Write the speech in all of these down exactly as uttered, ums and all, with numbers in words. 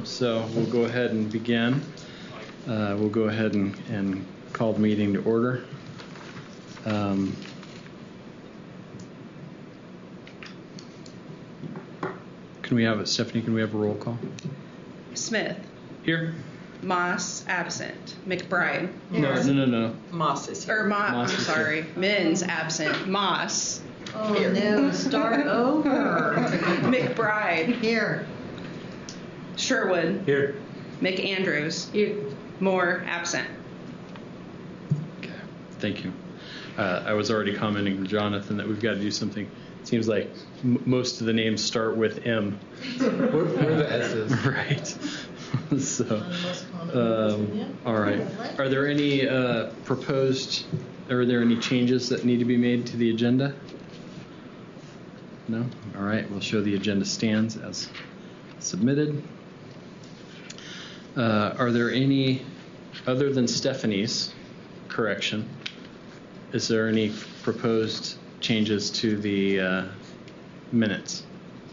quorum, so we'll go ahead and begin. Uh, we'll go ahead and, and call the meeting to order. Um, can we have a, Stephanie, can we have a roll call? Smith. Here. Moss, absent. McBride. No, no, no, no. Moss is here. Or Mo- Moss I'm is sorry. here. Men's absent. Moss. Oh, no, start over. McBride. Here. Sherwood. Here. McAndrews. Here. Moore, absent. Okay, thank you. Uh, I was already commenting to Jonathan that we've got to do something. It seems like m- most of the names start with M. Where, where are the S's? Right. So, um, all right. Are there any uh, proposed, are there any changes that need to be made to the agenda? No? All right. We'll show the agenda stands as submitted. Uh, are there any, other than Stephanie's correction, is there any proposed changes to the uh, minutes?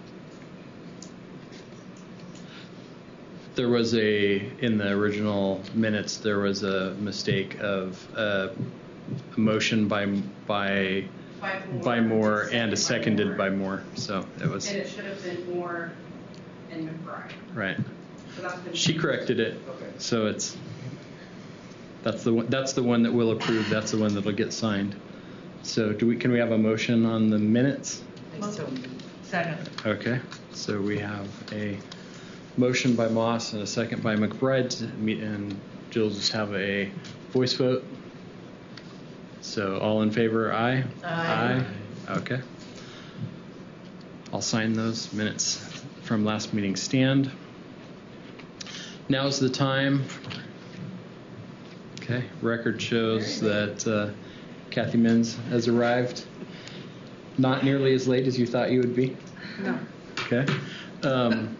There was a, in the original minutes, there was a mistake of uh, a motion by by By Moore, by Moore and a seconded by Moore. So it was And it should have been Moore and McBride. right. So that's been She corrected it, so it's that's the one, that's the one that we'll approve. That's the one that'll get signed. So do we can we have a motion on the minutes? Second. Okay. So we have a motion by Moss and a second by McBride to meet, and Jill just have a voice vote. So all in favor, aye? Aye. Aye. Okay. I'll sign those minutes from last meeting stand. Now's the time. Okay. Record shows that uh, Kathy Mins has arrived. Not nearly as late as you thought you would be. No. Okay. Um,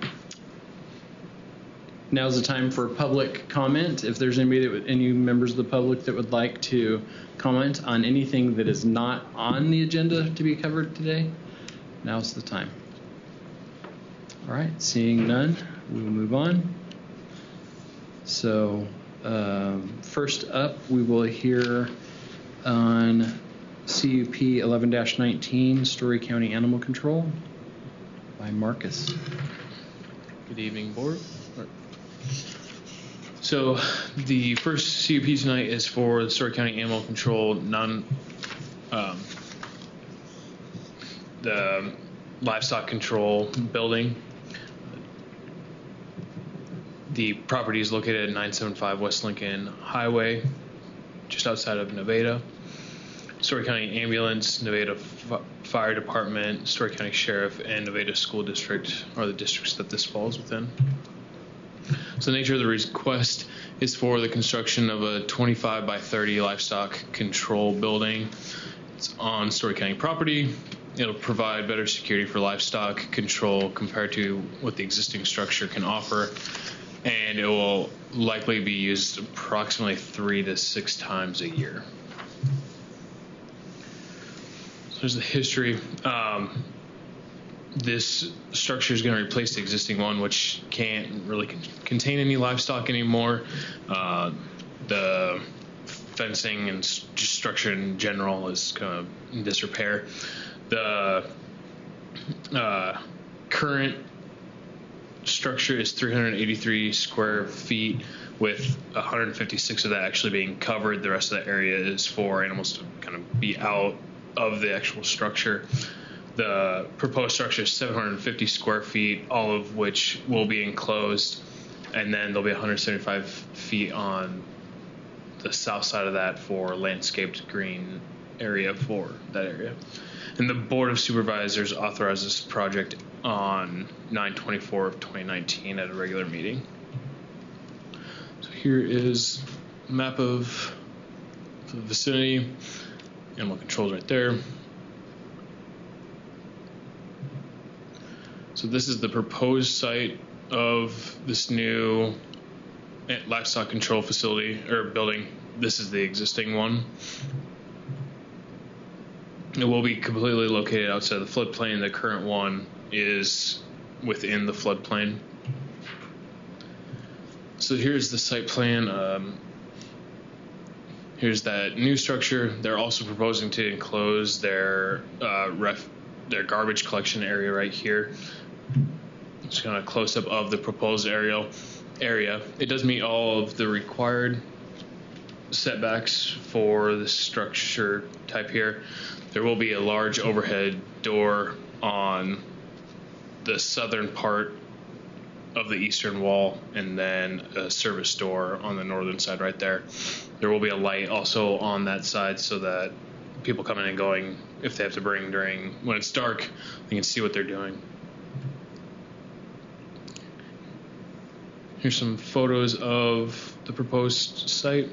now's the time for public comment. If there's anybody that would, any members of the public that would like to comment on anything that is not on the agenda to be covered today, now's the time. All right. Seeing none, we will move on. So um, first up, we will hear on C U P eleven dash nineteen, Story County Animal Control by Marcus. Good evening, board. So the first C U P tonight is for the Story County Animal Control non um, the livestock control building. The property is located at nine seventy-five West Lincoln Highway, just outside of Nevada. Story County Ambulance, Nevada F- Fire Department, Story County Sheriff, and Nevada School District are the districts that this falls within. So the nature of the request is for the construction of a twenty-five by thirty livestock control building. It's on Story County property. It'll provide better security for livestock control compared to what the existing structure can offer. And it will likely be used approximately three to six times a year. So there's the history. Um, this structure is going to replace the existing one, which can't really con- contain any livestock anymore. Uh, the fencing and s- just structure in general is kind of in disrepair. The uh, current structure is three hundred eighty-three square feet, with one hundred fifty-six of that actually being covered. The rest of the area is for animals to kind of be out of the actual structure. The proposed structure is seven hundred fifty square feet, all of which will be enclosed, and then there'll be one hundred seventy-five feet on the south side of that for landscaped green area for that area. And the Board of Supervisors authorized this project on nine twenty-four of twenty nineteen at a regular meeting. So here is a map of the vicinity. Animal control's right there. So this is the proposed site of this new livestock control facility or building. This is the existing one. It will be completely located outside the floodplain. The current one is within the floodplain. So here's the site plan. Um, here's that new structure. They're also proposing to enclose their uh, ref, their garbage collection area right here. Just kind of close up of the proposed aerial area. It does meet all of the required setbacks for the structure type here. There will be a large overhead door on the southern part of the eastern wall, and then a service door on the northern side right there. There will be a light also on that side so that people coming and going, if they have to bring during when it's dark, they can see what they're doing. Here's some photos of the proposed site.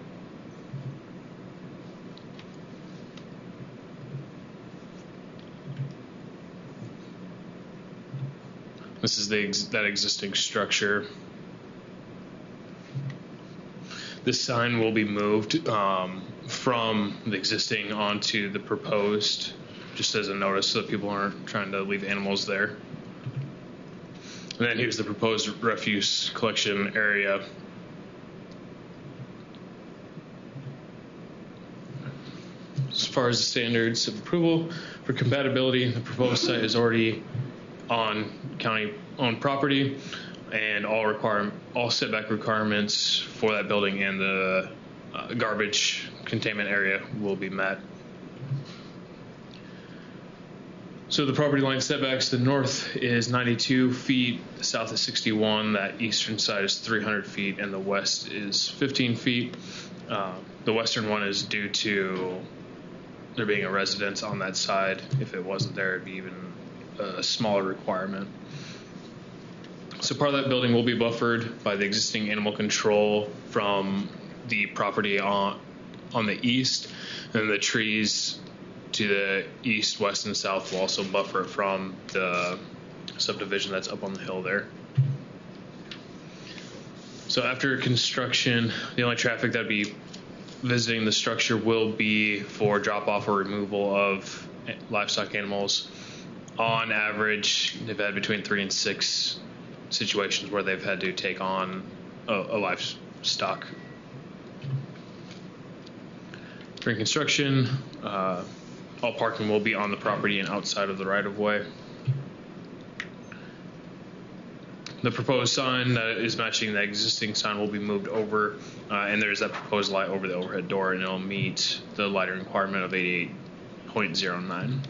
This is the ex- that existing structure. This sign will be moved um, from the existing onto the proposed, just as a notice so that people aren't trying to leave animals there. And then here's the proposed refuse collection area. As far as the standards of approval for compatibility, the proposed site is already on county-owned property, and all require all setback requirements for that building and the uh, garbage containment area will be met. So the property line setbacks, the north is ninety-two feet, the south is sixty-one, that eastern side is three hundred feet, and the west is fifteen feet. Uh, the western one is due to there being a residence on that side. If it wasn't there, it'd be even a smaller requirement. So part of that building will be buffered by the existing animal control from the property on on the east, and the trees to the east, west, and south will also buffer it from the subdivision that's up on the hill there. So after construction, the only traffic that would be visiting the structure will be for drop-off or removal of livestock animals. On average, they've had between three and six situations where they've had to take on a, a livestock. During construction, uh, all parking will be on the property and outside of the right-of-way. The proposed sign that is matching the existing sign will be moved over, uh, and there's that proposed light over the overhead door, and it'll meet the lighting requirement of eighty-eight point zero nine.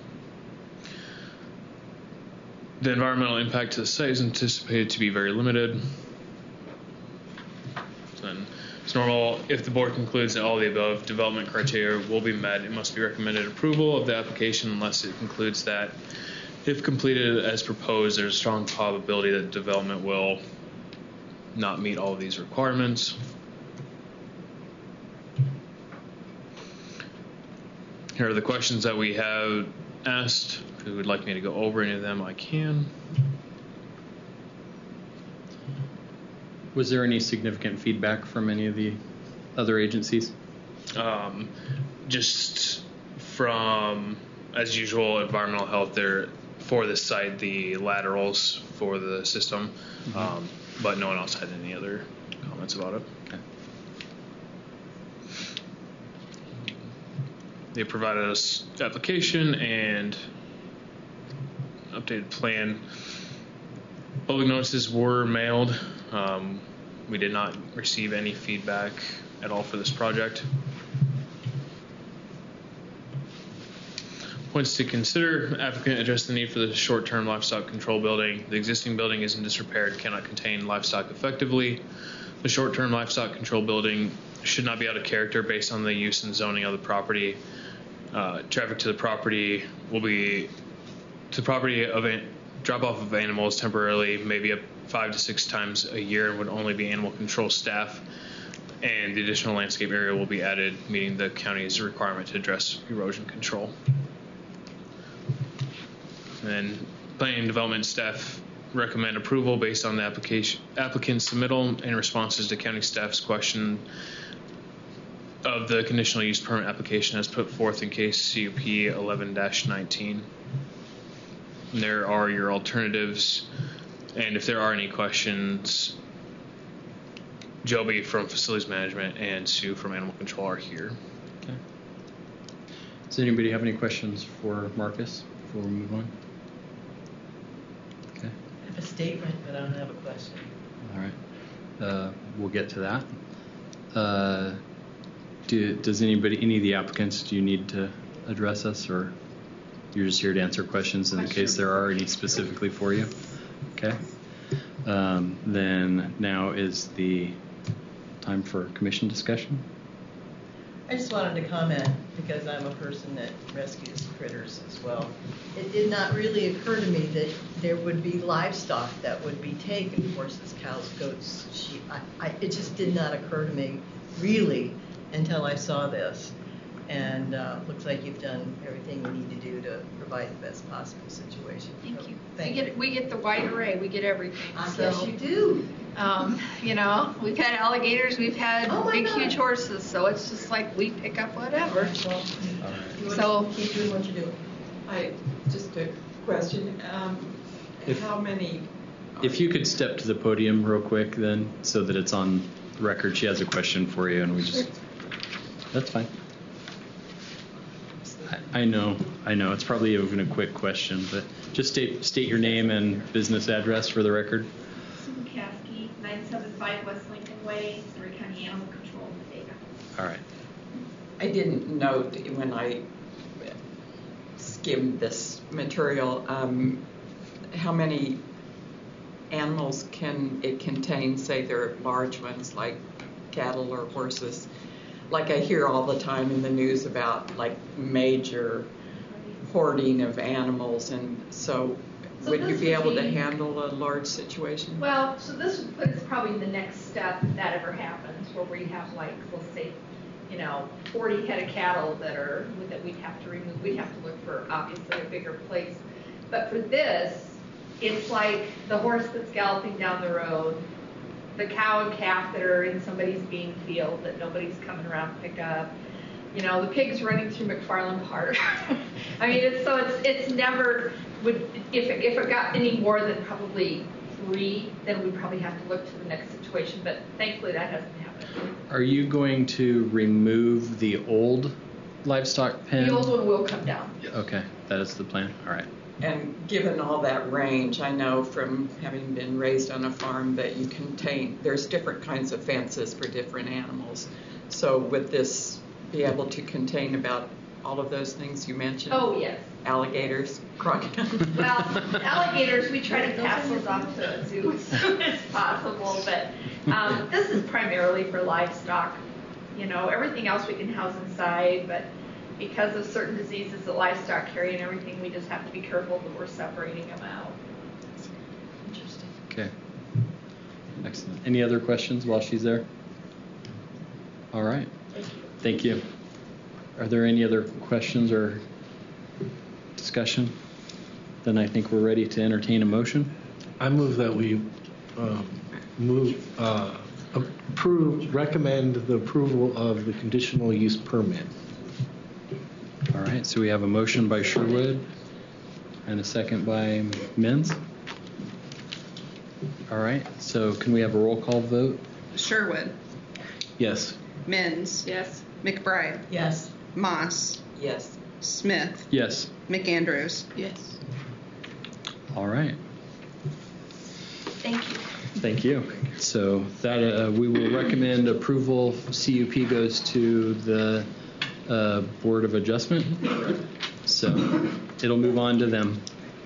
The environmental impact to the site is anticipated to be very limited. And it's normal, if the board concludes that all the above development criteria will be met, it must be recommended approval of the application unless it concludes that if completed as proposed, there's a strong probability that development will not meet all of these requirements. Here are the questions that we have asked. If you would like me to go over any of them, I can. Was there any significant feedback from any of the other agencies? Um, just from, as usual, environmental health, there for this site, the laterals for the system, mm-hmm. um, but no one else had any other comments about it. Okay. They provided us application and updated plan. Public notices were mailed. Um, we did not receive any feedback at all for this project. Points to consider: applicant addressed the need for the short-term livestock control building. The existing building is in disrepair and cannot contain livestock effectively. The short-term livestock control building should not be out of character based on the use and zoning of the property. Uh, traffic to the property will be to the property of a drop off of animals temporarily, maybe up five to six times a year, and would only be animal control staff. And the additional landscape area will be added, meeting the county's requirement to address erosion control. And planning and development staff recommend approval based on the application applicant's submittal and responses to county staff's question of the conditional use permit application as put forth in case C U P eleven dash nineteen. There are your alternatives, and if there are any questions, Joby from Facilities Management and Sue from Animal Control are here. Okay. Does anybody have any questions for Marcus before we move on? Okay. I have a statement, but I don't have a question. All right. Uh, we'll get to that. Uh, do, does anybody, any of the applicants, do you need to address us, or you're just here to answer questions in the case there are any specifically for you? Okay. Um, then now is the time for commission discussion. I just wanted to comment, because I'm a person that rescues critters as well. It did not really occur to me that there would be livestock that would be taken, horses, cows, goats, sheep. I, I, it just did not occur to me, really, until I saw this. And uh, looks like you've done everything you need to do to provide the best possible situation. Thank you. Thank we you. get we get the wide array. We get everything. I so, guess you do. Um, you know, we've had alligators, we've had Oh my big, God. huge horses. So it's just like we pick up whatever. Well, you wanna So- keep doing what you're doing. I, just a question, um, If- how many? If you could step to the podium real quick, then, so that it's on record. She has a question for you, and we just. That's fine. I, I know, I know. It's probably even a quick question, but just state state your name and business address for the record. Sue McCaskey, nine seven five West Lincoln Way, Surrey County Animal Control, Vega. All right. I didn't note when I skimmed this material, um, how many animals can it contain, say they're large ones like cattle or horses. Like I hear all the time in the news about like major hoarding of animals, and so, So would you this be would able to be- handle a large situation? Well, so this would put us probably the next step if that ever happens, where we have like, let's say, you know, forty head of cattle that are, that we'd have to remove. We'd have to look for obviously a bigger place. But for this, it's like the horse that's galloping down the road, the cow and calf that are in somebody's bean field that nobody's coming around to pick up. You know, the pigs running through McFarland Park. I mean, it's, so it's it's never would if it, if it got any more than probably three, then we'd probably have to look to the next situation. But thankfully, that hasn't happened. Are you going to remove the old livestock pen? The old one will come down. Okay, that is the plan. All right. And given all that range, I know from having been raised on a farm that you contain, there's different kinds of fences for different animals. So would this be able to contain about all of those things you mentioned? Oh yes. Alligators, crocodiles? Well, alligators, we try to pass those off to a zoo as soon as possible, but um, this is primarily for livestock. You know, everything else we can house inside, but because of certain diseases that livestock carry and everything, we just have to be careful that we're separating them out. Interesting. Okay. Excellent. Any other questions while she's there? All right. Thank you. Are there any other questions or discussion? Then I think we're ready to entertain a motion. I move that we uh, move uh, approve, recommend the approval of the conditional use permit. All right. So we have a motion by Sherwood and a second by Menz. All right. So can we have a roll call vote? Sherwood, Yes. Menz, Yes. McBride, Yes. Moss, Yes. Smith, Yes. McAndrews. Yes. All right. Thank you. Thank you. So that uh, we will recommend approval. C U P goes to the uh, Board of Adjustment. So it'll move on to them.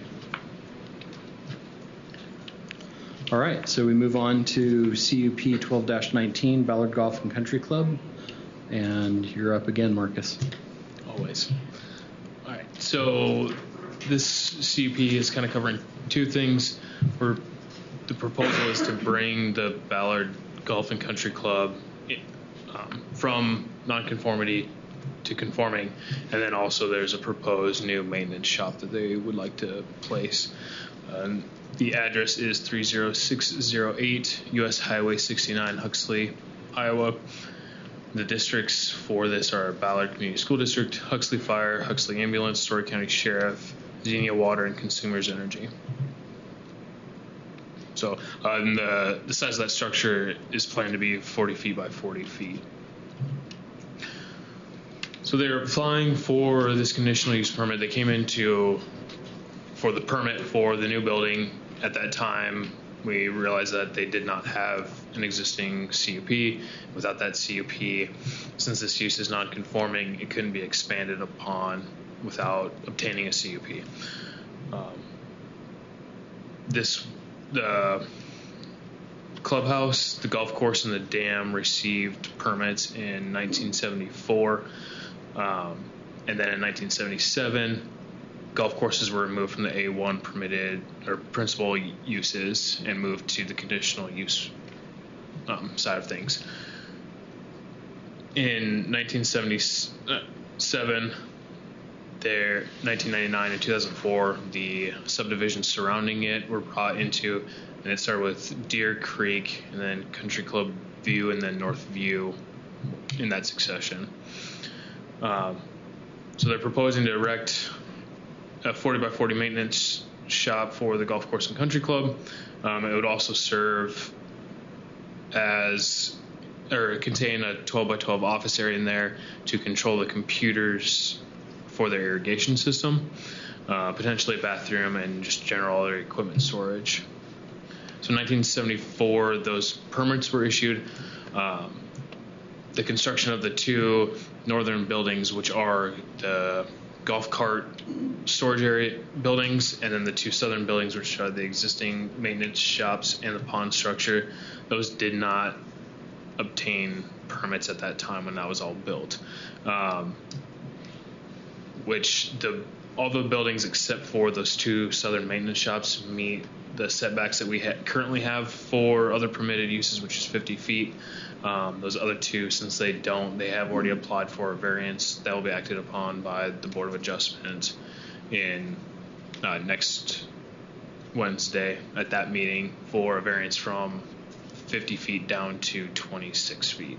All right. So we move on to C U P twelve dash nineteen, Ballard Golf and Country Club. And you're up again, Marcus. Always. All right. So this C U P is kind of covering two things. We're, the proposal is to bring the Ballard Golf and Country Club in, um, from nonconformity to conforming, and then also there's a proposed new maintenance shop that they would like to place. Um, the address is three oh six oh eight U S Highway sixty-nine, Huxley, Iowa. The districts for this are Ballard Community School District, Huxley Fire, Huxley Ambulance, Story County Sheriff, Xenia Water, and Consumers Energy. So uh, and the, the size of that structure is planned to be forty feet by forty feet. So they're applying for this conditional use permit. They came into for the permit for the new building. At that time, we realized that they did not have an existing C U P. Without that C U P, since this use is non-conforming, it couldn't be expanded upon without obtaining a C U P. Um, this, the clubhouse, the golf course, and the dam received permits in nineteen seventy-four. Um, and then in nineteen seventy-seven, golf courses were removed from the A one permitted or principal uses and moved to the conditional use um, side of things. In nineteen seventy-seven, there, nineteen ninety-nine and two thousand four, the subdivisions surrounding it were brought into, and it started with Deer Creek, and then Country Club View, and then North View in that succession. Um, so they're proposing to erect a forty by forty maintenance shop for the golf course and country club. Um, it would also serve as, or contain a twelve by twelve office area in there to control the computers for their irrigation system, uh, potentially a bathroom, and just general other equipment storage. So in nineteen seventy-four, those permits were issued. Um, the construction of the two northern buildings, which are the golf cart storage area buildings, and then the two southern buildings, which are the existing maintenance shops and the pond structure, those did not obtain permits at that time when that was all built. Um, which the all the buildings except for those two southern maintenance shops meet the setbacks that we ha- currently have for other permitted uses, which is fifty feet. Um, those other two, since they don't, they have already applied for a variance that will be acted upon by the Board of Adjustment in uh, next Wednesday at that meeting for a variance from fifty feet down to twenty-six feet.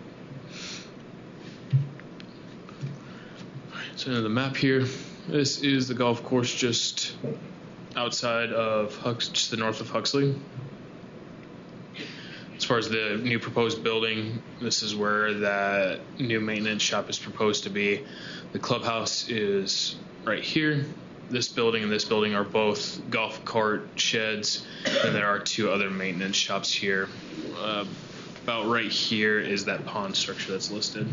So the map here, this is the golf course just outside of Hux, just the north of Huxley. As far as the new proposed building, this is where that new maintenance shop is proposed to be. The clubhouse is right here. This building and this building are both golf cart sheds, and there are two other maintenance shops here. Uh, about right here is that pond structure that's listed.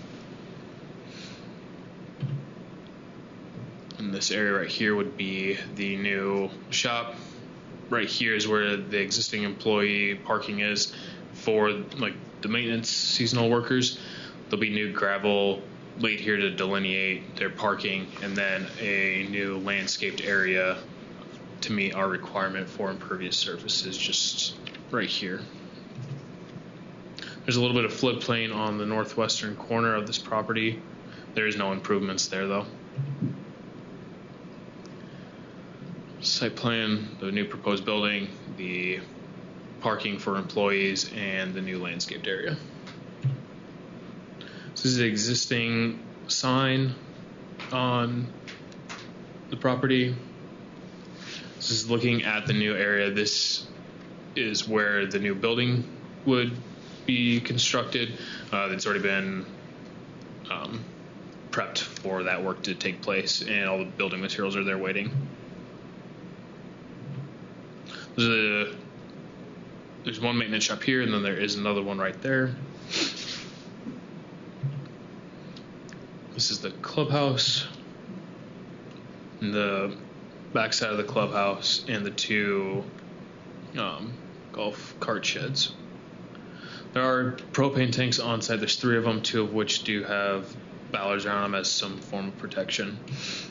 And this area right here would be the new shop. Right here is where the existing employee parking is for like the maintenance seasonal workers. There'll be new gravel laid here to delineate their parking, and then a new landscaped area to meet our requirement for impervious surfaces just right here. There's a little bit of floodplain on the northwestern corner of this property. There is no improvements there though. Site plan, the new proposed building, the parking for employees, and the new landscaped area. This is the existing sign on the property. This is looking at the new area. This is where the new building would be constructed. Uh, it's already been um, prepped for that work to take place, and all the building materials are there waiting. There's, a, there's one maintenance shop here, and then there is another one right there. This is the clubhouse, and the backside of the clubhouse, and the two um, golf cart sheds. There are propane tanks on site. There's three of them, two of which do have ballards around them as some form of protection.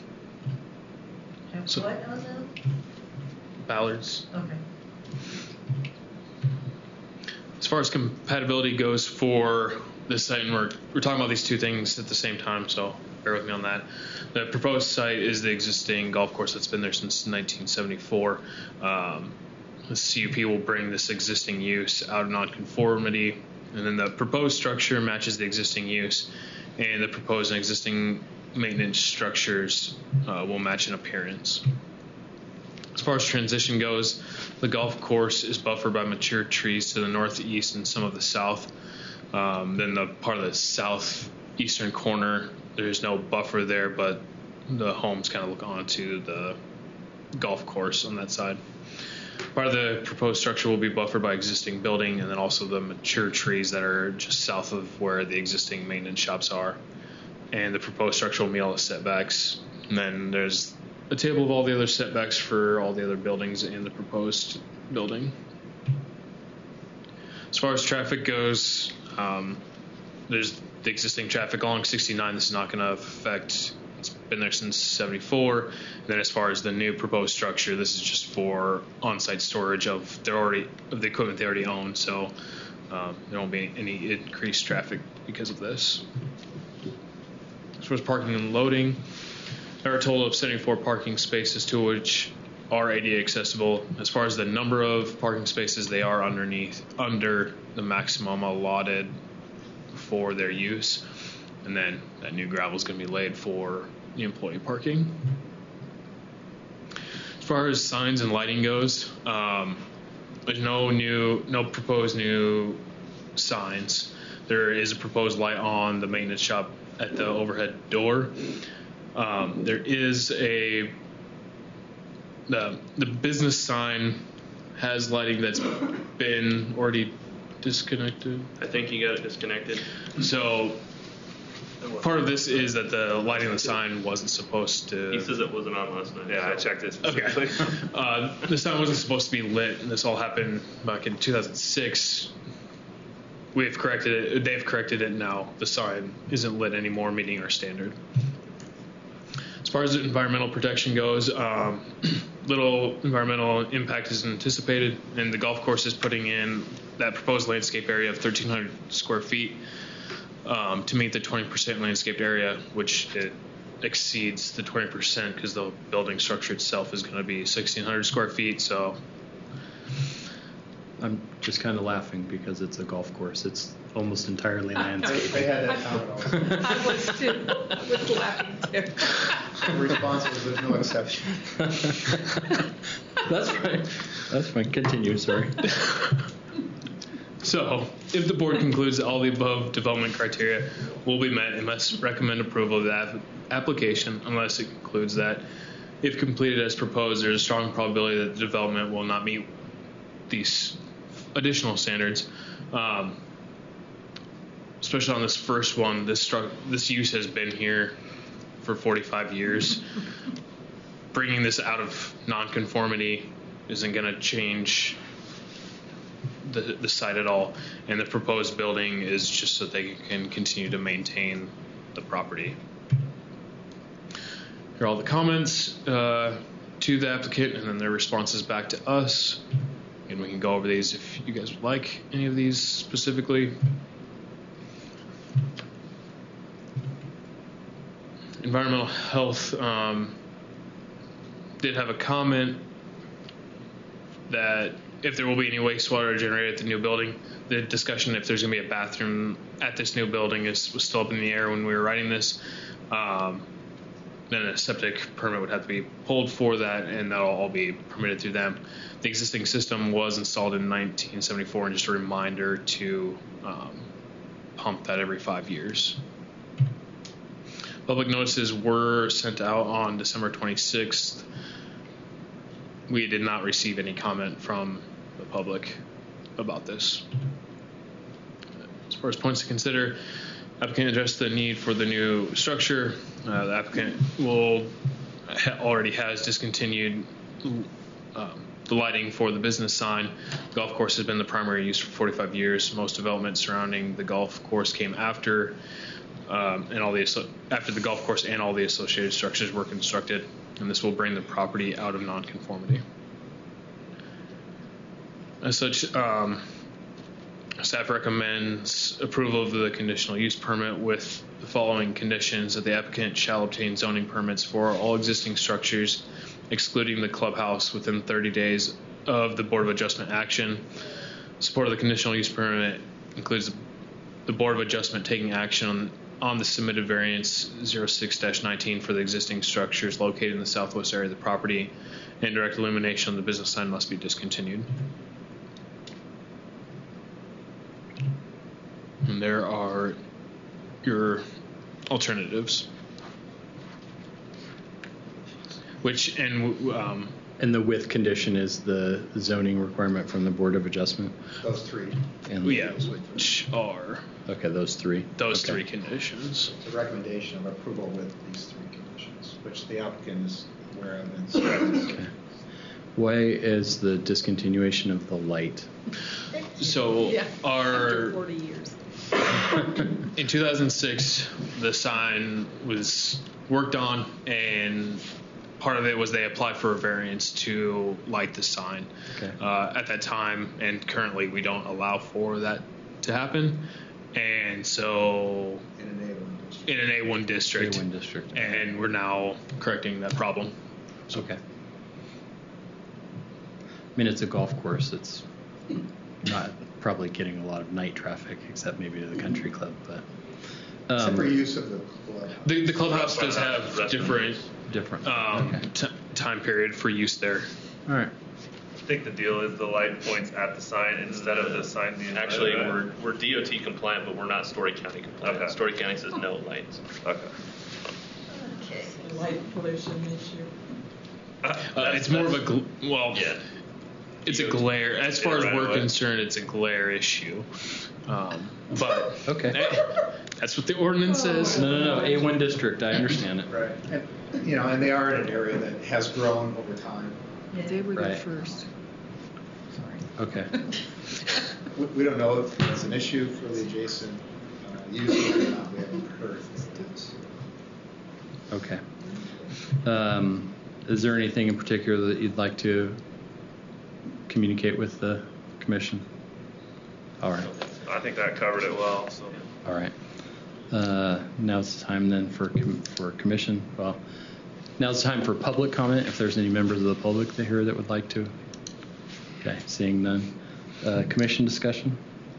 Have So- what on them? Ballards. Okay. As far as compatibility goes for this site, and we're, we're talking about these two things at the same time, so bear with me on that. The proposed site is the existing golf course that's been there since nineteen seventy-four. Um, the C U P will bring this existing use out of nonconformity, and then the proposed structure matches the existing use, and the proposed and existing maintenance structures uh, will match in appearance. As far as transition goes, the golf course is buffered by mature trees to the northeast and some of the south. Um, then the part of the southeastern corner, there's no buffer there, but the homes kind of look onto the golf course on that side. Part of the proposed structure will be buffered by existing building and then also the mature trees that are just south of where the existing maintenance shops are. And the proposed structure will meet all the setbacks. And then there's a table of all the other setbacks for all the other buildings in the proposed building. As far as traffic goes, um, there's the existing traffic along sixty-nine. This is not going to affect. It's been there since seventy-four. And then as far as the new proposed structure, this is just for on-site storage of their already of the equipment they already own. So um, there won't be any increased traffic because of this. As far as parking and loading, there are a total of seventy-four parking spaces, to which are A D A accessible. As far as the number of parking spaces, they are underneath under the maximum allotted for their use. And then that new gravel is going to be laid for the employee parking. As far as signs and lighting goes, um, there's no new, no proposed new signs. There is a proposed light on the maintenance shop at the overhead door. Um, there is a the the business sign has lighting that's been already disconnected. I think you got it disconnected. So part of this is that the lighting of the sign wasn't supposed to. He says it wasn't on last night. Yeah, so. I checked it specifically. Okay. uh, the sign wasn't supposed to be lit, and this all happened back in two thousand six. We've corrected it. They've corrected it now. The sign isn't lit anymore, meeting our standard. As far as environmental protection goes, um, little environmental impact is anticipated, and the golf course is putting in that proposed landscape area of thirteen hundred square feet um, to meet the twenty percent landscaped area, which it exceeds the twenty percent because the building structure itself is going to be sixteen hundred square feet. So I'm just kind of laughing because it's a golf course. It's almost entirely landscape. They had that comment. I was too. I was laughing too. The response was there's no exception. That's fine. That's fine. Continue. Sorry. So, if the board concludes that all the above development criteria will be met, it must recommend approval of the app- application unless it concludes that, if completed as proposed, there's a strong probability that the development will not meet these additional standards. Um, especially on this first one, this stru- this use has been here for forty-five years. Bringing this out of nonconformity isn't going to change the the site at all, and the proposed building is just so they can continue to maintain the property. Here are all the comments uh, to the applicant, and then their responses back to us. And we can go over these if you guys would like any of these specifically. Environmental health um, did have a comment that if there will be any wastewater generated at the new building, the discussion if there's going to be a bathroom at this new building is was still up in the air when we were writing this. Um, then a septic permit would have to be pulled for that, and that'll all be permitted through them. The existing system was installed in nineteen seventy-four, and just a reminder to um, pump that every five years. Public notices were sent out on December twenty-sixth. We did not receive any comment from the public about this. As far as points to consider, applicant addressed the need for the new structure. Uh, the applicant will ha- already has discontinued um, the lighting for the business sign. The golf course has been the primary use for forty-five years. Most development surrounding the golf course came after, um, and all the after the golf course and all the associated structures were constructed. And this will bring the property out of nonconformity. As such, um, staff recommends approval of the conditional use permit with the following conditions: that the applicant shall obtain zoning permits for all existing structures, excluding the clubhouse, within thirty days of the Board of Adjustment action. Support of the conditional use permit includes the Board of Adjustment taking action on on the submitted variance zero six dash nineteen for the existing structures located in the southwest area of the property, and direct illumination on the business sign must be discontinued. And there are your alternatives. Which, and um, And the with condition is the zoning requirement from the Board of Adjustment? Those three. And yeah, which are Okay, those three. those Okay. three conditions. It's a recommendation of approval with these three conditions, which the applicant is aware of and so. Okay. Why is the discontinuation of the light? So Yeah, after our forty years. in two thousand six, the sign was worked on, and part of it was they applied for a variance to light the sign. Okay. Uh, at that time, and currently we don't allow for that to happen. And so In an A one district. in an A one district, A one district. and we're now correcting that problem. Okay. I mean, it's a golf course. It's not probably getting a lot of night traffic, except maybe to the country club. But Except for um, use of the club. The, the clubhouse does have Restrooms. different different. um, Okay. t- time period for use there. All right. I think the deal is the light points at the sign instead of the sign being. Actually, we're, we're D O T compliant, but we're not Story County compliant. Okay. Story County says no lights. Okay. Okay. Light pollution issue. Uh, That's- it's more of a that's- gl- well, Yeah. it's a D O T. glare. As far Yeah, as right we're away. concerned, it's a glare issue. Um, but Okay. eh, that's what the ordinance says. No, no, no. A one district. I understand it. Right. And, you know, and they are in an area that has grown over time. They were the Right. first. Okay. We, we don't know if it's an issue for the adjacent uh, users or not. We haven't heard. Okay. Um, is there anything in particular that you'd like to communicate with the commission? All right. I think that covered it well. So. All right. Uh, now it's time then for com- for commission. Well, now it's time for public comment. If there's any members of the public that here that would like to. Okay, seeing none. Uh, commission discussion.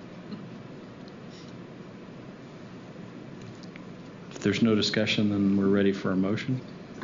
If there's no discussion, then we're ready for a motion.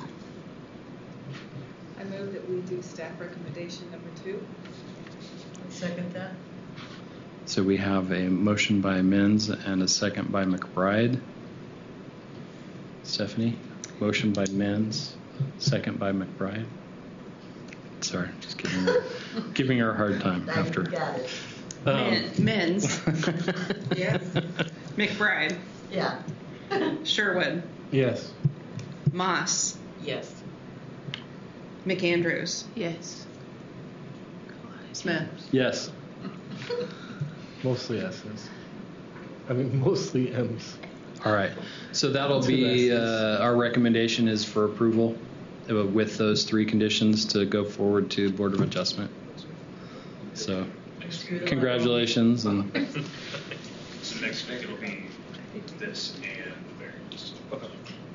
I move that we do staff recommendation number two. Second that? So we have a motion by Menz and a second by McBride. Stephanie, motion by Menz, second by McBride. Sorry, just giving her, giving her a hard time I after. got it. Um, Menz, Yes? McBride, Yeah. Sherwood, Yes. Moss, Yes. McAndrews, Yes. Smith. Yes. Mostly S's. I mean, mostly M's. All right. So that'll Two be, S's. uh, our recommendation is for approval uh, with those three conditions to go forward to Board of Adjustment. So congratulations. And So next week it'll be this and variance. Okay.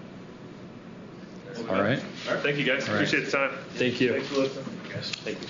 all right. All right. Thank you guys. All right. Appreciate the time. Thank you. Thanks for listening. Yes. Thank you.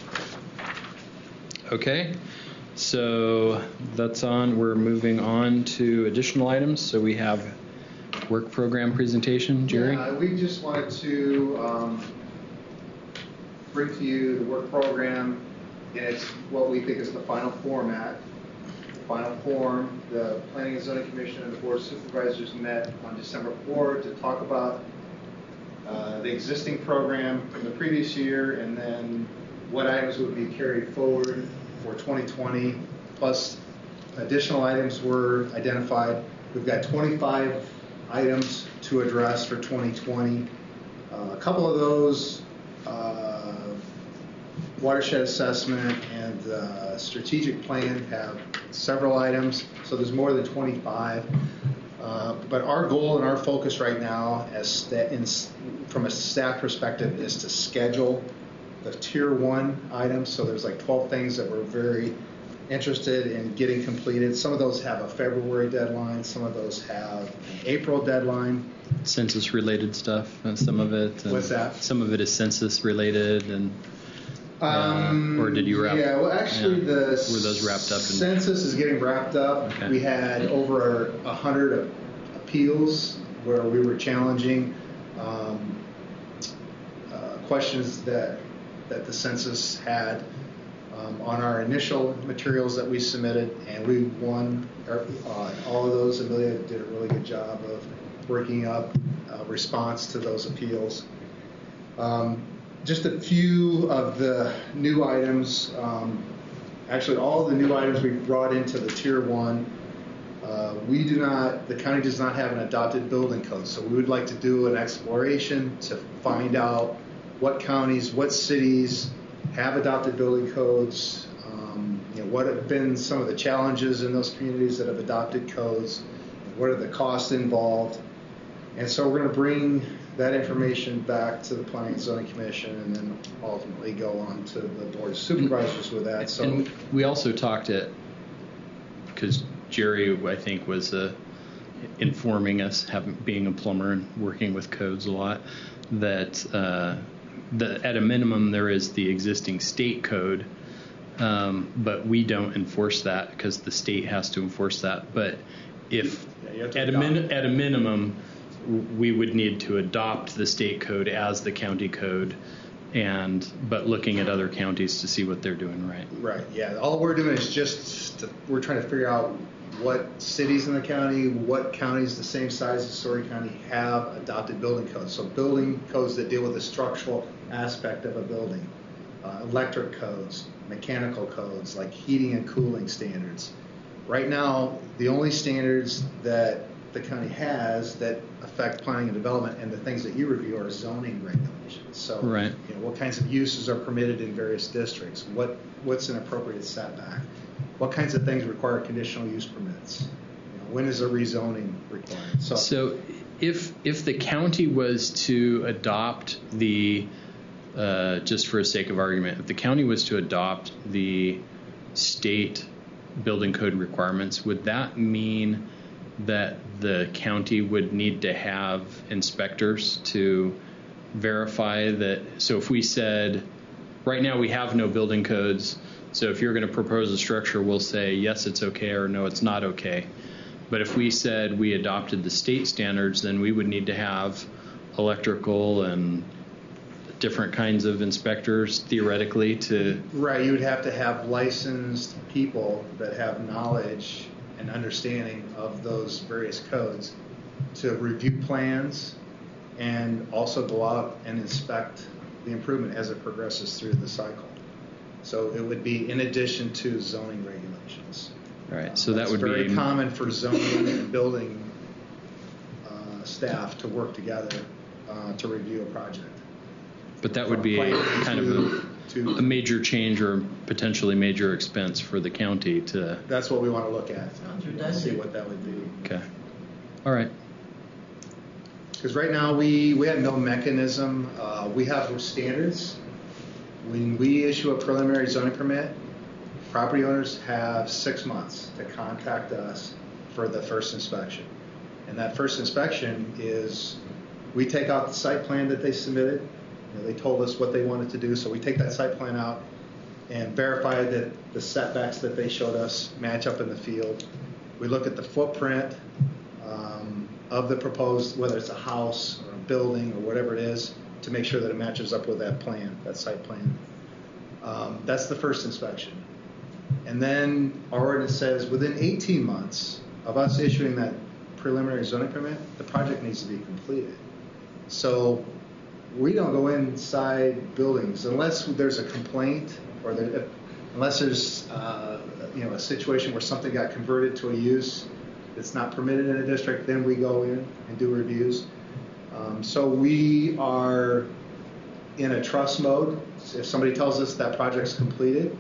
Okay. So that's on. We're moving on to additional items. So we have work program presentation. Jerry? Yeah, we just wanted to um, bring to you the work program, and it's what we think is the final format. The final form, the Planning and Zoning Commission and the Board of Supervisors met on December fourth to talk about uh, the existing program from the previous year, and then what items would be carried forward for twenty twenty, plus additional items were identified. We've got twenty-five items to address for twenty twenty. Uh, a couple of those, uh, watershed assessment and uh, strategic plan have several items, so there's more than twenty-five. Uh, but our goal and our focus right now, as sta- in, from a staff perspective, is to schedule the tier one items. So there's like twelve things that we're very interested in getting completed. Some of those have a February deadline. Some of those have an April deadline. Census related stuff, and some of it. and What's that? Some of it is census related, and Um, Uh, or did you wrap- Yeah, well, actually, yeah. the Were those wrapped up in- census is getting wrapped up. Okay. We had over a hundred appeals where we were challenging um, uh, questions that that the census had um, on our initial materials that we submitted, and we won our, uh, all of those. Amelia did a really good job of working up a response to those appeals. Um, just a few of the new items, um, actually all of the new items we brought into the tier one. Uh, we do not, the county does not have an adopted building code, so we would like to do an exploration to find out what counties, what cities have adopted building codes, um, you know, what have been some of the challenges in those communities that have adopted codes, what are the costs involved. And so we're going to bring that information back to the Planning and Zoning Commission and then ultimately go on to the Board of Supervisors with that. So and we also talked at, because Jerry, I think, was uh, informing us, having, being a plumber and working with codes a lot, that uh, the, at a minimum there is the existing state code, um, but we don't enforce that because the state has to enforce that. But if yeah, at a min- at a minimum, we would need to adopt the state code as the county code, and but looking at other counties to see what they're doing right. Right. Yeah. All we're doing is just to, we're trying to figure out what cities in the county, what counties the same size as Story County have adopted building codes. So building codes that deal with the structural aspect of a building, uh, electric codes, mechanical codes like heating and cooling standards. Right now, the only standards that the county has that affect planning and development and the things that you review are zoning regulations. So, right. you know, what kinds of uses are permitted in various districts? What what's an appropriate setback? What kinds of things require conditional use permits? You know, when is a rezoning required? So, so if if the county was to adopt the, uh, just for the sake of argument, if the county was to adopt the state building code requirements, would that mean that the county would need to have inspectors to verify that? So if we said, right now we have no building codes, so if you're going to propose a structure, we'll say, yes, it's okay, or no, it's not okay. But if we said we adopted the state standards, then we would need to have electrical and different kinds of inspectors theoretically to... Right, you would have to have licensed people that have knowledge and understanding of those various codes to review plans and also go out and inspect the improvement as it progresses through the cycle. So it would be in addition to zoning regulations. Right. So uh, that would be very be common for zoning and building uh, staff to work together uh, to review a project. But that would be a, kind of a, a major change or potentially major expense for the county to... That's what we want to look at. Sounds See redundant. what that would be. Okay. All right. Because right now we, we have no mechanism. Uh, we have standards. When we issue a preliminary zoning permit, property owners have six months to contact us for the first inspection. And that first inspection is, we take out the site plan that they submitted. You know, they told us what they wanted to do, so we take that site plan out and verify that the setbacks that they showed us match up in the field. We look at the footprint um, of the proposed, whether it's a house or a building or whatever it is, to make sure that it matches up with that plan, that site plan. Um, that's the first inspection. And then our ordinance says within eighteen months of us issuing that preliminary zoning permit, the project needs to be completed. So we don't go inside buildings unless there's a complaint or there, unless there's uh, you know a situation where something got converted to a use that's not permitted in a district. Then we go in and do reviews. Um, so we are in a trust mode. If somebody tells us that project's completed,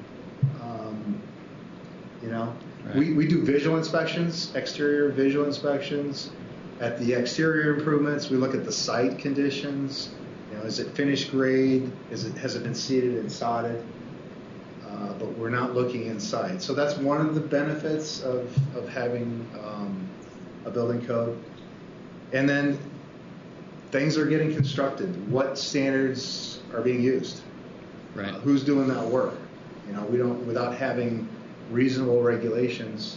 um, you know, right. we, we do visual inspections, exterior visual inspections. At the exterior improvements, we look at the site conditions. You know, is it finished grade? Is it has it been seeded and sodded? Uh, but we're not looking inside. So that's one of the benefits of of having um, a building code. And then things are getting constructed. What standards are being used? Right. Uh, who's doing that work? You know, we don't without having reasonable regulations.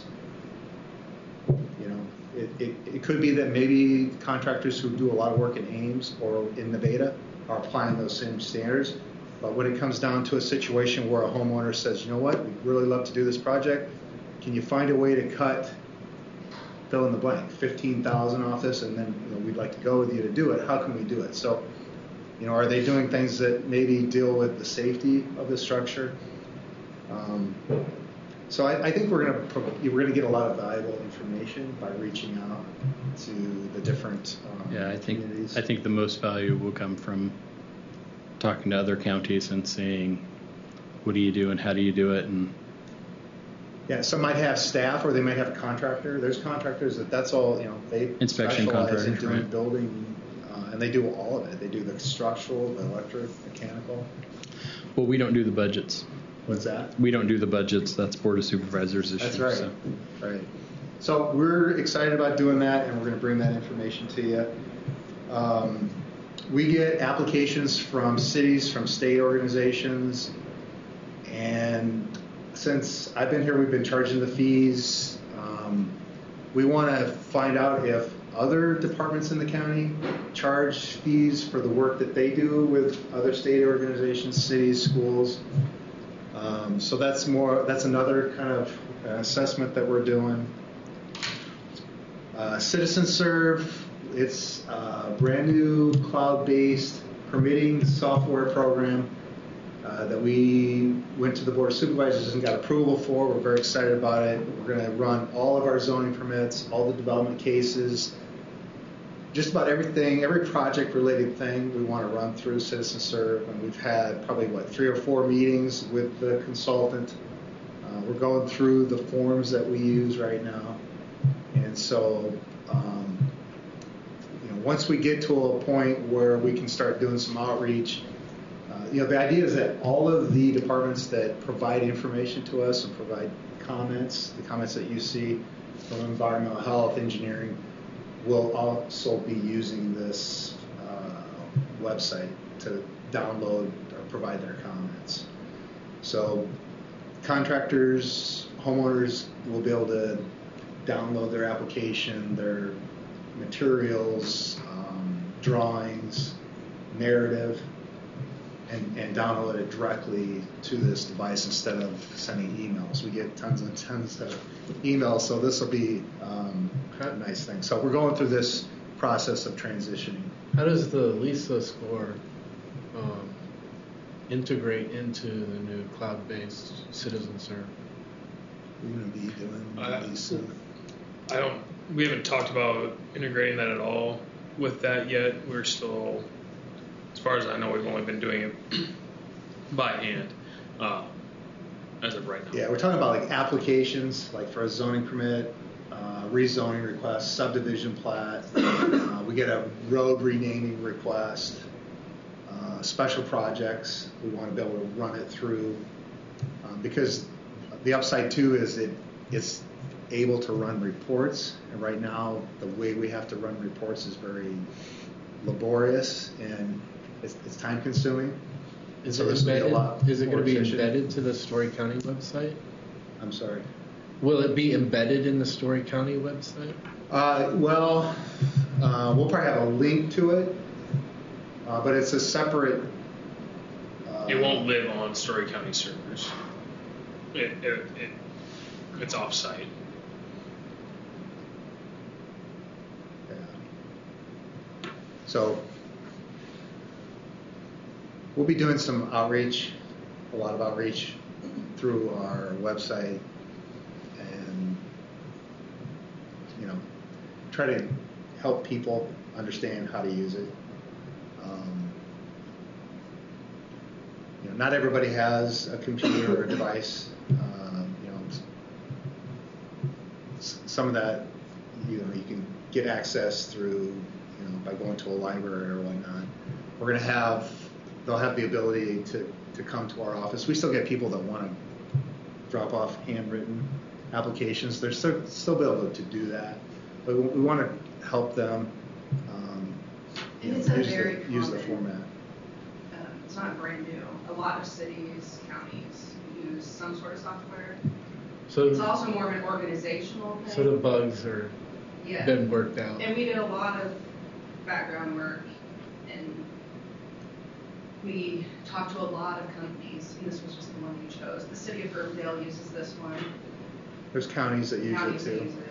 You know, it, it, it could be that maybe contractors who do a lot of work in Ames or in Nevada are applying those same standards, But when it comes down to a situation where a homeowner says, you know what, we'd really love to do this project, can you find a way to cut, fill in the blank, fifteen thousand off this, and then you know, we'd like to go with you to do it. How can we do it? So, you know, are they doing things that maybe deal with the safety of the structure? Um, so I, I think we're going to we're going to get a lot of valuable information by reaching out to the different um, Yeah, I think communities. I think the most value will come from talking to other counties and seeing what do you do and how do you do it, and Yeah, some might have staff or they might have a contractor. There's contractors that that's all, you know, they Inspection specialize in contractors, doing right. building, uh, and they do all of it. They do the structural, the electric, mechanical. well, we don't do the budgets. What's that? We don't do the budgets. That's Board of Supervisors issue. That's right. So. Right. So we're excited about doing that, and we're going to bring that information to you. Um, we get applications from cities, from state organizations, and since I've been here, we've been charging the fees. Um, we want to find out if other departments in the county charge fees for the work that they do with other state organizations, cities, schools. Um, so that's more. That's another kind of uh, assessment that we're doing. Uh, Citizen Serve. It's a brand new cloud-based permitting software program uh, that we went to the Board of Supervisors and got approval for. We're very excited about it. We're going to run all of our zoning permits, all the development cases, just about everything, every project-related thing we want to run through Citizen Serve. And we've had probably, what, three or four meetings with the consultant. Uh, we're going through the forms that we use right now. And so, um, you know, once we get to a point where we can start doing some outreach, uh, you know, the idea is that all of the departments that provide information to us and provide comments, the comments that you see from environmental health, engineering, will also be using this uh, website to download or provide their comments. So contractors, homeowners will be able to download their application, their materials, um, drawings, narrative, and, and download it directly to this device instead of sending emails. We get tons and tons of emails, so this will be um, a nice thing. So we're going through this process of transitioning. How does the LISA score um, integrate into the new cloud-based Citizen Serve? We're going to be doing Uh, LISA. I don't. We haven't talked about integrating that at all with that yet. We're still, as far as I know, we've only been doing it by hand uh, as of right now. Yeah, we're talking about like applications, like for a zoning permit, uh, rezoning request, subdivision plat. Uh, we get a road renaming request, uh, special projects. We want to be able to run it through um, because the upside too is it it's able to run reports. And right now, the way we have to run reports is very laborious and it's, it's time consuming. Is So it this will be a embedded? lot Is it going more to be efficient. embedded to the Story County website? I'm sorry. Will it be embedded in the Story County website? Uh, well, uh, we'll probably have a link to it, uh, but it's a separate. Uh, It won't live on Story County servers. It, it, it it's offsite. Yeah. So we'll be doing some outreach, a lot of outreach through our website, and you know, try to help people understand how to use it. Um, you know, not everybody has a computer or a device. Uh, you know, s- some of that, you know, you can get access through, you know, by going to a library or whatnot. We're going to have, they'll have the ability to, to come to our office. We still get people that want to drop off handwritten applications. They're still, still be able to do that. But we, we want to help them um, you know, It's a use, very the, use the common- format. Uh, it's not brand new. A lot of cities, counties use some sort of software. So, It's also more of an organizational thing. so the bugs are Yeah. been worked out. And we did a lot of background work and we talked to a lot of companies, and this was just the one we chose. The city of Urbandale uses this one. There's counties that use it Counties that too. use it.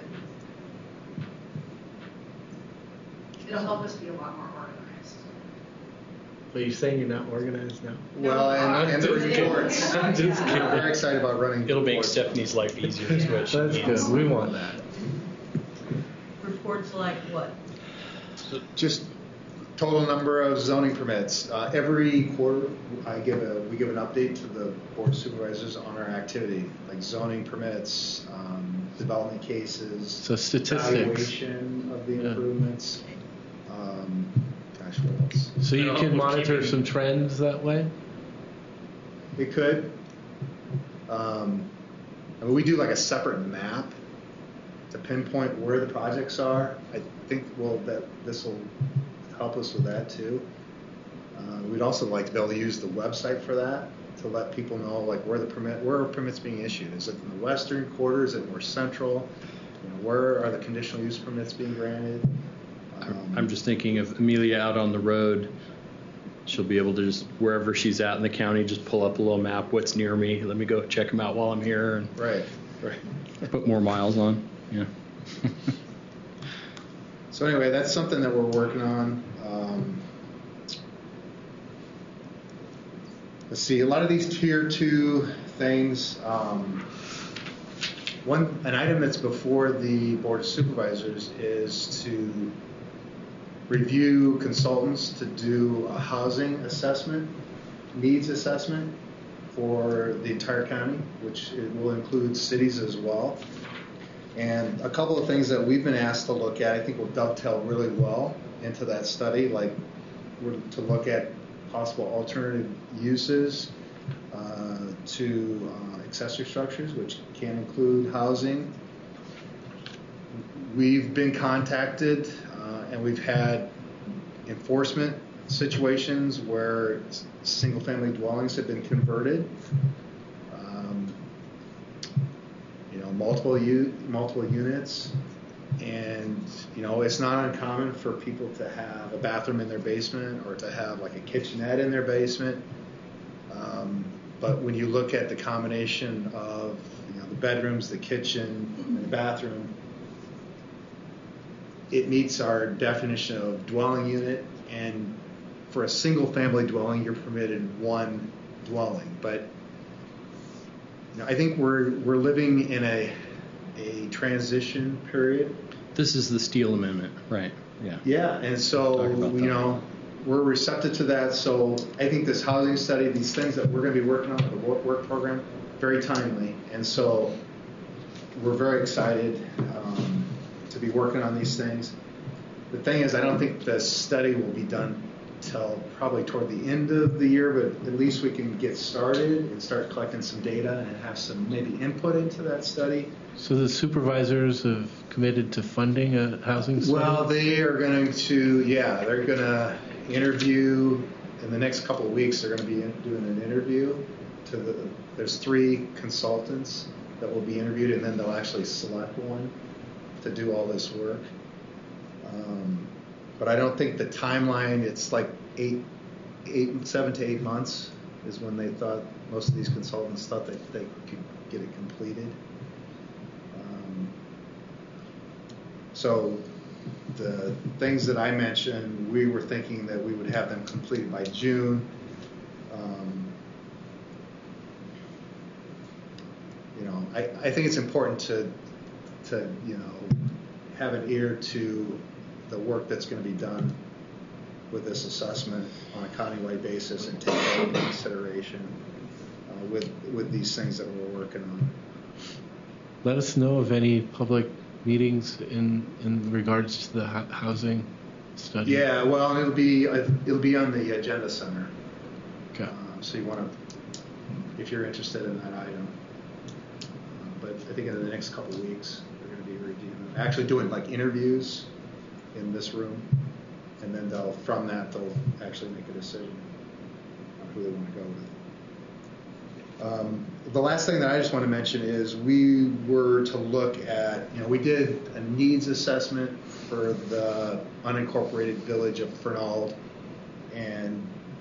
It'll help us be a lot more organized. Are you saying you're not organized now? Well, and, and the reports. I'm just I'm kidding. very excited about running. It'll make reports. Stephanie's life easier is what she That's means. good. We want that. Reports like what? Just total number of zoning permits. Uh, every quarter, I give a we give an update to the board of supervisors on our activity, like zoning permits, um, development cases, So statistics. evaluation of the Yeah. improvements. Um, gosh, what else? So you No, can we're monitor keeping- some trends that way? We could. Um, I mean, we do like a separate map to pinpoint where the projects are. I think well that this will help us with that too. Uh, we'd also like to be able to use the website for that to let people know like where the permit where are permits being issued. Is it in the western quarter? Is it more central? You know, where are the conditional use permits being granted? Um, I'm just thinking of Amelia out on the road. She'll be able to just, wherever she's at in the county, just pull up a little map, what's near me. Let me go check them out while I'm here and right, right. put more miles on. Yeah. So anyway, that's something that we're working on. Um, let's see, a lot of these tier two things. Um, one, an item that's before the board of supervisors is to review consultants to do a housing assessment, needs assessment for the entire county, which it will include cities as well. And a couple of things that we've been asked to look at, I think will dovetail really well into that study, like we're to look at possible alternative uses uh, to uh, accessory structures, which can include housing. We've been contacted uh, and we've had enforcement situations where single-family dwellings have been converted. Um, you know, multiple u- multiple units, and you know, it's not uncommon for people to have a bathroom in their basement or to have like a kitchenette in their basement. Um, but when you look at the combination of you know the bedrooms, the kitchen, and the bathroom, it meets our definition of dwelling unit. And for a single-family dwelling, you're permitted one dwelling, but you know, I think we're we're living in a a transition period. This is the Steele Amendment, right? Yeah. Yeah, and so Talk about you that. know we're receptive to that. So I think this housing study, these things that we're going to be working on with the work, work program, very timely, and so we're very excited um, to be working on these things. The thing is, I don't think the study will be done till probably toward the end of the year, but at least we can get started and start collecting some data and have some maybe input into that study. So the supervisors have committed to funding a housing study? Well, they are going to, yeah, they're going to interview in the next couple of weeks. They're going to be in, doing an interview to the. There's three consultants that will be interviewed, and then they'll actually select one to do all this work. Um, but I don't think the timeline. It's like eight, eight, seven to eight months is when they thought most of these consultants thought that they could get it completed. Um, so the things that I mentioned, we were thinking that we would have them completed by June. Um, you know, I, I think it's important to, to, you know, have an ear to the work that's going to be done with this assessment on a countywide basis and take that into consideration uh, with, with these things that we're working on. Let us know of any public meetings in, in regards to the ho- housing study. Yeah, well, it'll be uh, it'll be on the agenda center. Okay. Uh, so you want to, if you're interested in that item. Uh, but I think in the next couple of weeks we're going to be reviewing, actually doing like interviews in this room, and then they'll from that they'll actually make a decision on who they want to go with. Um, the last thing that I just want to mention is we were to look at, you know, we did a needs assessment for the unincorporated village of Fernald, and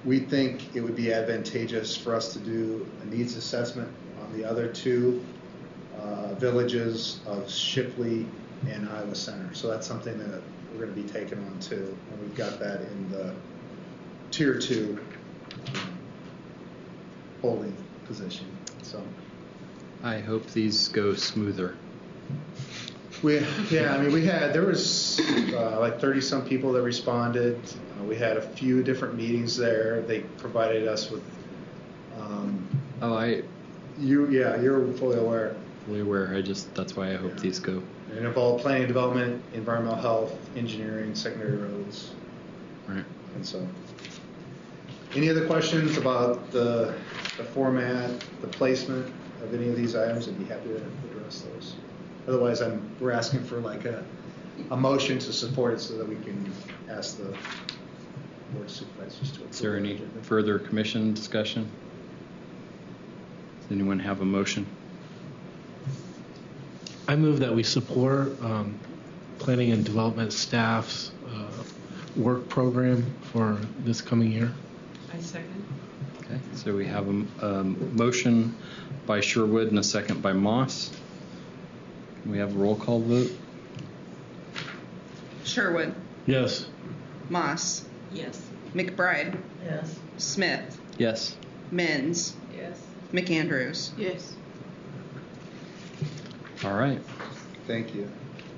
we think it would be advantageous for us to do a needs assessment on the other two uh, villages of Shipley and Iowa Center. So that's something that we're going to be taking on too, and we've got that in the tier two um, holding position. So I hope these go smoother. we, yeah, I mean, we had there was uh, like thirty some people that responded. Uh, we had a few different meetings there. They provided us with. Um, oh, I. You yeah, you're fully aware. Fully aware. I just that's why I hope yeah. these go. And involve planning, development, environmental health, engineering, secondary roads. Right. And so. Any other questions about the, the format, the placement of any of these items? I'd be happy to address those. Otherwise, I'm we're asking for like a, a motion to support it so that we can ask the board of supervisors to approve. Is there any further commission discussion? Does anyone have a motion? I move that we support um, planning and development staff's uh, work program for this coming year. I second. Okay, so we have a, a motion by Sherwood and a second by Moss. Can we have a roll call vote? Sherwood. Yes. Moss. Yes. McBride. Yes. Smith. Yes. Menz. Yes. McAndrews. Yes. All right. Thank you.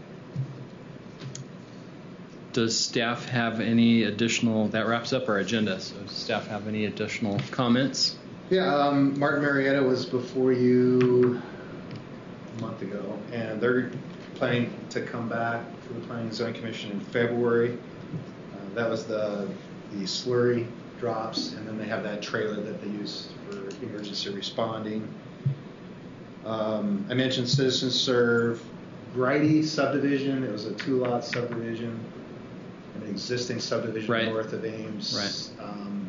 Does staff have any additional, that wraps up our agenda, so does staff have any additional comments? Yeah, um, Martin Marietta was before you a month ago, and they're planning to come back for the Planning and Zoning Commission in February. Uh, that was the, the slurry drops, and then they have that trailer that they use for emergency responding. Um, I mentioned Citizen Serve, Grady subdivision, it was a two-lot subdivision. An existing subdivision right. north of Ames. Right. Um,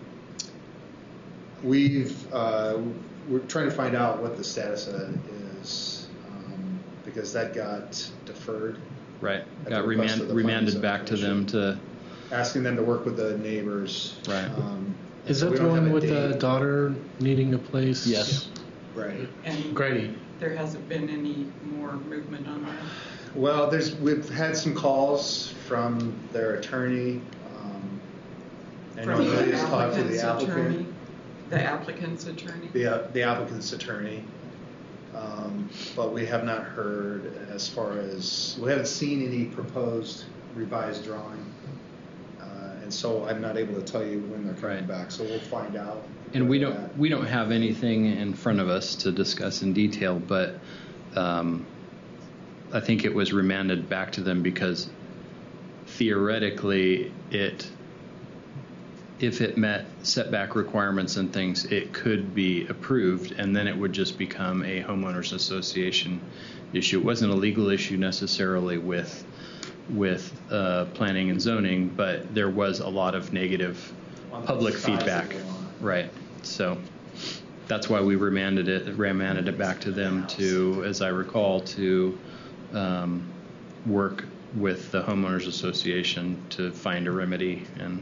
we've uh, we're trying to find out what the status of that is um, because that got deferred. Right. Got remand, remanded back to them to asking them to work with the neighbors. Right. Um, is that so the one with date. the daughter needing a place? Yes. Right. And Grady. There hasn't been any more movement on that. Well, there's we've had some calls from their attorney. Um, and from the nobody's talked to the applicant. Attorney, the applicant's attorney. The uh, the applicant's attorney. Um, but we have not heard as far as we haven't seen any proposed revised drawing, uh, and so I'm not able to tell you when they're coming right. back. So we'll find out. And we don't that. we don't have anything in front of us to discuss in detail, but. Um, I think it was remanded back to them because theoretically it, if it met setback requirements and things, it could be approved and then it would just become a homeowners association issue. It wasn't a legal issue necessarily with with uh, planning and zoning, but there was a lot of negative public feedback. Right. So that's why we remanded it remanded it back to them to, as I recall, to Um, work with the homeowners association to find a remedy, and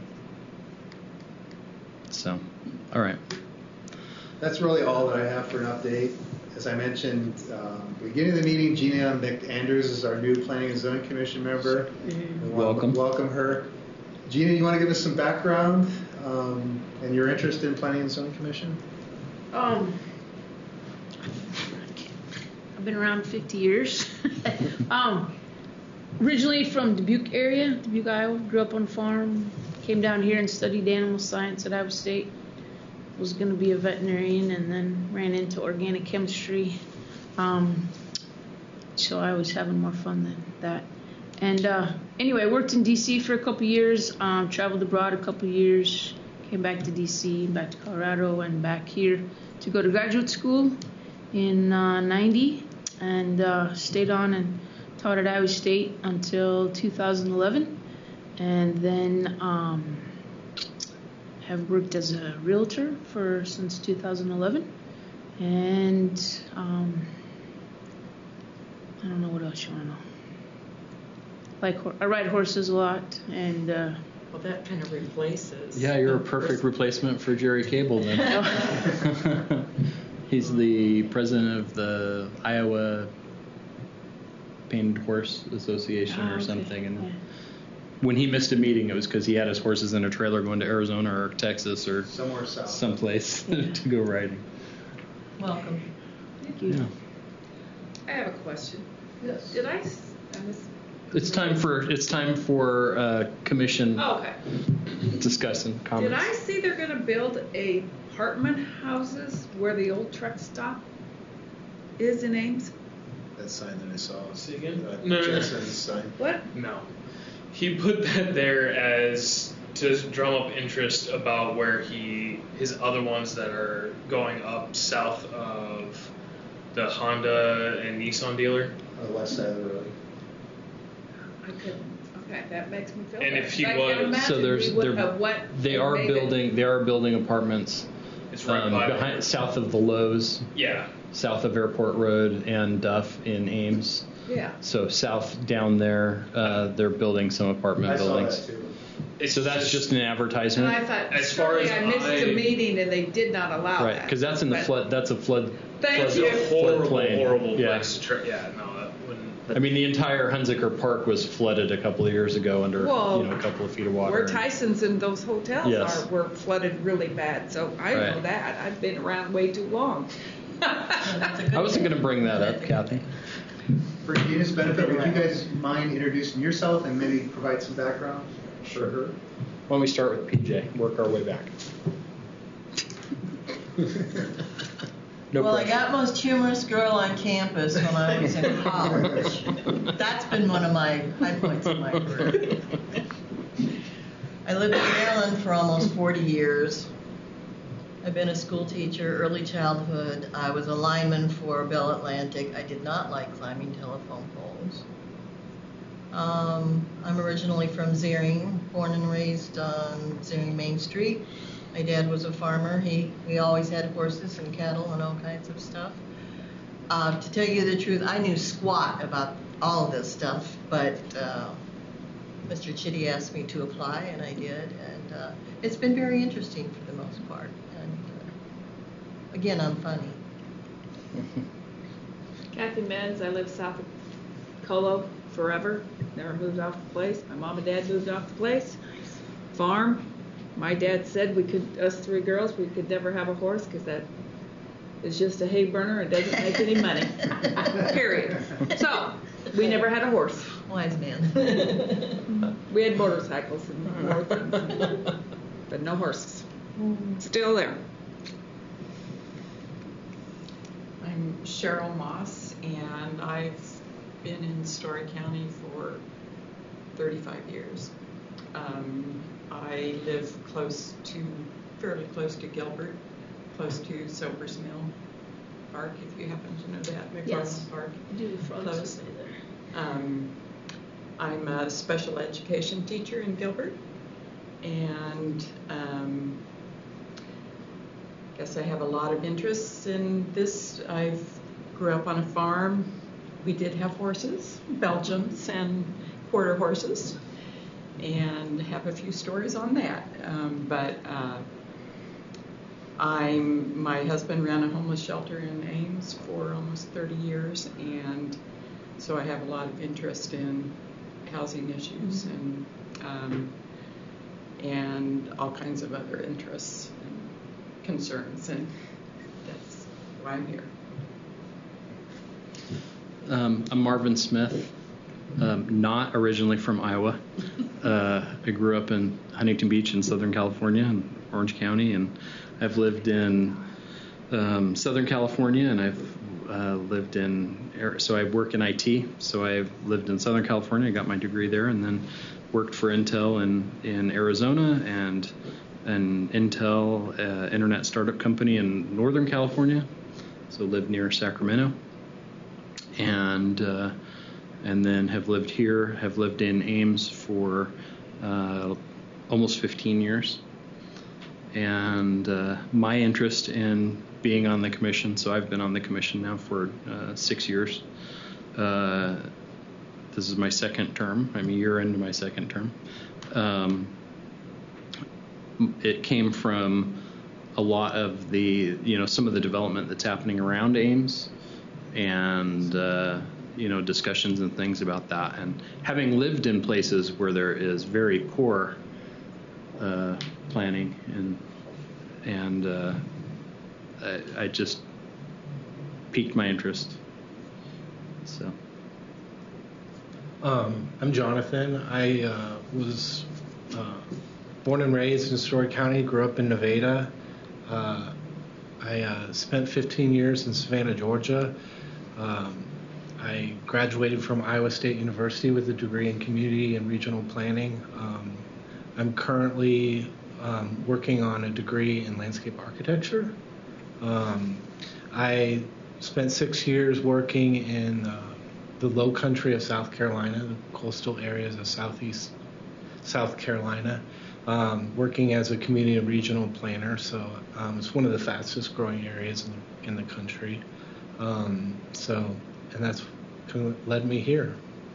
so, all right. That's really all that I have for an update. As I mentioned, um, beginning of the meeting, Gina McAndrews is our new Planning and Zoning Commission member. Mm-hmm. Welcome. Welcome her. Gina, you want to give us some background um, and your interest in Planning and Zoning Commission? Um. I've been around fifty years. um, originally from Dubuque area, Dubuque, Iowa. Grew up on a farm. Came down here and studied animal science at Iowa State. Was going to be a veterinarian and then ran into organic chemistry. Um, so I was having more fun than that. And uh, anyway, I worked in D C for a couple years. Um, traveled abroad a couple years. Came back to D C, back to Colorado, and back here to go to graduate school in uh, ninety. And uh, stayed on and taught at Iowa State until two thousand eleven, and then um, have worked as a realtor for since two thousand eleven, and um, I don't know what else you want to know. Like I ride horses a lot, and uh, Well, that kind of replaces. Yeah, you're a the perfect first- replacement for Jerry Cable then. He's the president of the Iowa Painted Horse Association Oh, or okay. something. And Yeah. when he missed a meeting, it was because he had his horses in a trailer going to Arizona or Texas or Somewhere south. someplace to go riding. Welcome. Thank you. Yeah. I have a question. Yes. Did I, s- I miss? It's time for it's time for uh, commission Oh, okay. discussion comments. Did I see they're gonna build a apartment houses where the old truck stop is in Ames? That sign that I saw. See again? Uh, No, no, no. Jensen's sign. What? No. He put that there as to drum up interest about where he his other ones that are going up south of the Honda and Nissan dealer. On the west side of the road. I couldn't, okay, that makes me feel And better. if he I can was- imagine So there's we would there- have went they and are made it- building they are building apartments It's right um, by behind south of the Lowe's, Yeah. south of Airport Road and Duff in Ames. Yeah. So south down there, uh, they're building some apartment I saw buildings. that too. It's So that's just an And advertisement, I thought, As far surely as I missed I- a meeting and they did not allow right? that. Because that's in the But- flood. That's a flood. Thank flood, you. It's a horrible, floodplain. horrible Yeah. place to try. Yeah, no, that wouldn't. I mean, the entire Hunziker Park was flooded a couple of years ago under Well, you know a couple of feet of water. Where Tyson's and those hotels Yes. are, were flooded really bad, so I know Right. that. I've been around way too long. I wasn't going to bring that up, Kathy. For Gina's benefit, would you guys mind introducing yourself and maybe provide some background? Sure. Why don't we start with P J? Work our way back. No Well, I pressure. got most humorous girl on campus when I was in college. That's been one of my high points in my career. I lived in Maryland for almost forty years. I've been a school teacher, early childhood. I was a lineman for Bell Atlantic. I did not like climbing telephone poles. Um, I'm originally from Zering, born and raised on Zering Main Street. My dad was a farmer. He, we always had horses and cattle and all kinds of stuff. Uh, to tell you the truth, I knew squat about all of this stuff, but uh, Mister Chitty asked me to apply, and I did. And uh, it's been very interesting for the most part. And uh, again, I'm funny. Kathy Menz, I lived south of Colo forever, never moved off the place. My mom and dad moved off the place. Farm. My dad said we could, us three girls, we could never have a horse because that is just a hay burner and doesn't make any money. Period. So, we never had a horse. Wise man. We had motorcycles and more things, but no horses. Still there. I'm Cheryl Moss, and I've been in Story County for thirty-five years. Um, I live close to, fairly close to Gilbert, close to Silver's Mill Park, if you happen to know that, McFarland Yes. Park. Do the frogs Close. stay there. Um, I'm a special education teacher in Gilbert, and um, guess I have a lot of interests in this. I grew up on a farm. We did have horses, Belgians and quarter horses, and have a few stories on that. Um, but uh, I'm my husband ran a homeless shelter in Ames for almost thirty years, and so I have a lot of interest in housing issues and um, and all kinds of other interests and concerns, and that's why I'm here. Um, I'm Marvin Smith, um, not originally from Iowa. Uh, I grew up in Huntington Beach in Southern California and Orange County, and I've lived in um, Southern California, and I've uh, lived in, so I work in I T, so I've lived in Southern California. I got my degree there, and then worked for Intel in, in Arizona, and an Intel uh, internet startup company in Northern California, so lived near Sacramento. And uh, and then have lived here, have lived in Ames for uh, almost fifteen years. And uh, my interest in being on the commission, so I've been on the commission now for uh, six years. Uh, this is my second term. I'm a year into my second term. Um, it came from a lot of the, you know, some of the development that's happening around Ames, and uh, you know, discussions and things about that. And having lived in places where there is very poor uh, planning, and and uh, I, I just piqued my interest. So. Um, I'm Jonathan. I uh, was uh, born and raised in Story County, grew up in Nevada. Uh, I uh, spent fifteen years in Savannah, Georgia. Um, I graduated from Iowa State University with a degree in community and regional planning. Um, I'm currently um, working on a degree in landscape architecture. Um, I spent six years working in uh, the low country of South Carolina, the coastal areas of southeast South Carolina, um, working as a community and regional planner. So um, it's one of the fastest growing areas in the, in the country. Um, so, and that's kind of led me here.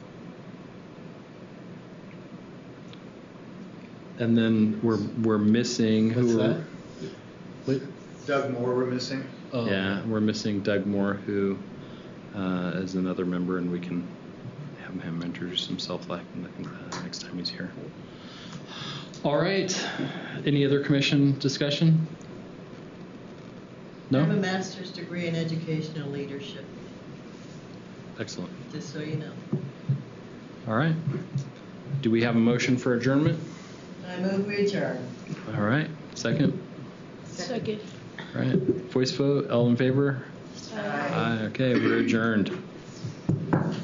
And then we're we're missing What's who that? What? Doug Moore we're missing. Oh. Yeah, we're missing Doug Moore, who uh, is another member, and we can have him introduce himself like I think uh, next time he's here. All right. Any other commission discussion? I have a No? master's degree in educational leadership, Excellent. just so you know. All right. Do we have a motion for adjournment? I move we adjourn. All right. Second? Second. All right. Voice vote. All in favor? Aye. Aye. Okay, we're adjourned.